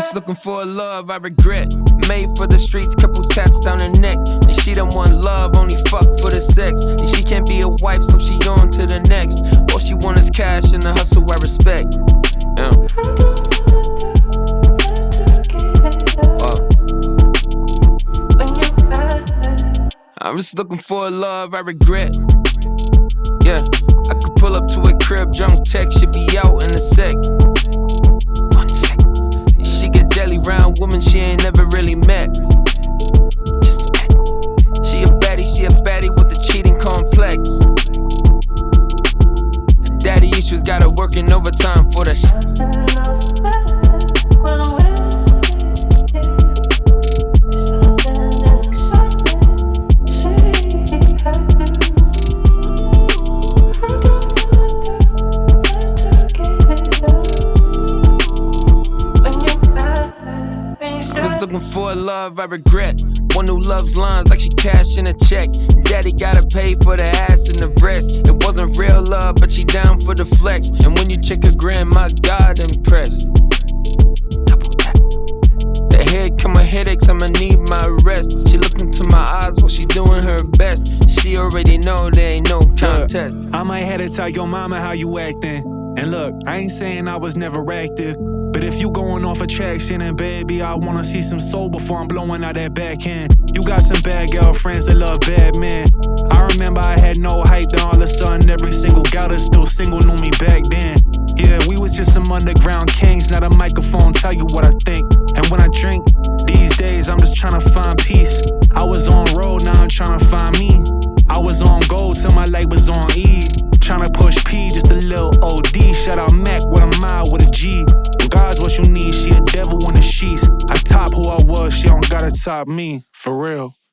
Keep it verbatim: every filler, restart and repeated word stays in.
was looking for a love I regret. Made for the streets, couple tats down her neck. And she don't want love, only fuck for the sex. And she can't be a wife, so she on to the next. All she want is cash and the hustle I respect. Yeah. I'm just looking for a love I regret. Yeah, I could pull up to a crib, drunk text, should be out in a sec. One sec. She get jelly round woman she ain't never really met. Just met. She a baddie, she a baddie with the cheating complex. Daddy issues got her working overtime for the shit. Looking for a love I regret. One who loves lines like she cashing a check. Daddy gotta pay for the ass and the breast. It wasn't real love, but she down for the flex. And when you check her gram, my God, impressed. Double tap. The head come my headaches, I'ma need my rest. She look into my eyes while she doing her best. She already know there ain't no contest. Look, I might have to tell your mama how you acting. And look, I ain't saying I was never active, but if you going off attraction, and baby, I wanna see some soul before I'm blowing out that backhand. You got some bad girlfriends that love bad men. I remember I had no hype, then all of a sudden every single gal that's still single knew me back then. Yeah, we was just some underground kings, not a microphone tell you what I think. And when I drink, these days I'm just trying to find peace. I was on road, now I'm trying to find me. I was on gold till my light was on E. Tryna push P, just a little O D. Shout out Mac with a mile with a G. When God's what you need, she a devil in the sheets. I top who I was, she don't gotta top me, for real.